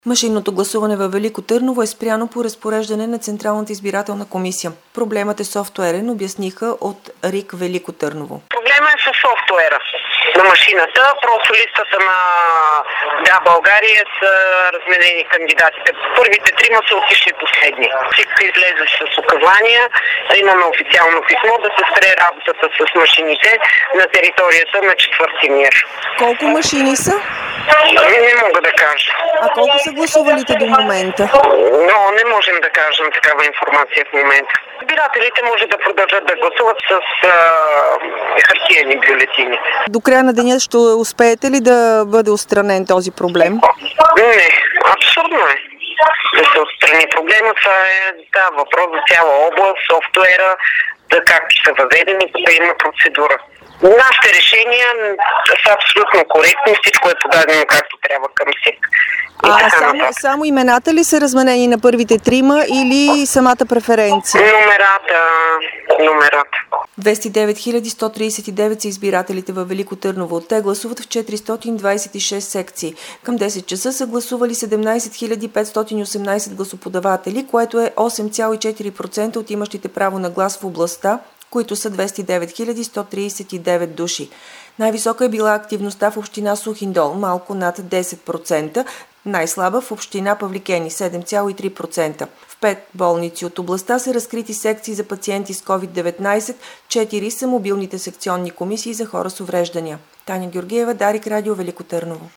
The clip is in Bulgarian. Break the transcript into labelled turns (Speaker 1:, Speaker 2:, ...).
Speaker 1: Машинното гласуване във Велико Търново е спряно по разпореждане на Централната избирателна комисия. Проблемът е софтуерен, обясниха от РИК Велико Търново.
Speaker 2: Проблемът е с софтуера на машината. Просто листата на България са разменени кандидатите. Първите трима са отишли последни. Всички излезе с указания. Имаме официално писмо да се спре работата с машините на територията на 4 МИР.
Speaker 1: Колко машини са?
Speaker 2: Не мога да кажа.
Speaker 1: А колко са гласувалите до момента?
Speaker 2: Но не можем да кажем такава информация в момента. Избирателите може да продължат да гласуват с хартиени бюлетини.
Speaker 1: До края на деня ще успеете ли да бъде отстранен този проблем?
Speaker 2: Не, абсурдно е да се отстрани проблема. Това е въпрос за цяла област, софтуера, както са въведени, тук има процедура. Нашите решения са абсолютно коректни, всичко е подадено както трябва към СИК.
Speaker 1: Само имената ли са разменени на първите трима или самата преференция?
Speaker 2: Номерата.
Speaker 1: 209 139 са избирателите във Велико Търново. Те гласуват в 426 секции. Към 10 часа са гласували 17 518 гласоподаватели, което е 8,4% от имащите право на глас в областта, които са 209 139 души. Най-висока е била активността в община Сухиндол, малко над 10%, най-слаба в община Павликени, 7,3%. В 5 болници от областта са разкрити секции за пациенти с COVID-19, 4 са мобилните секционни комисии за хора с увреждания. Таня Георгиева, Дарик Радио, Велико Търново.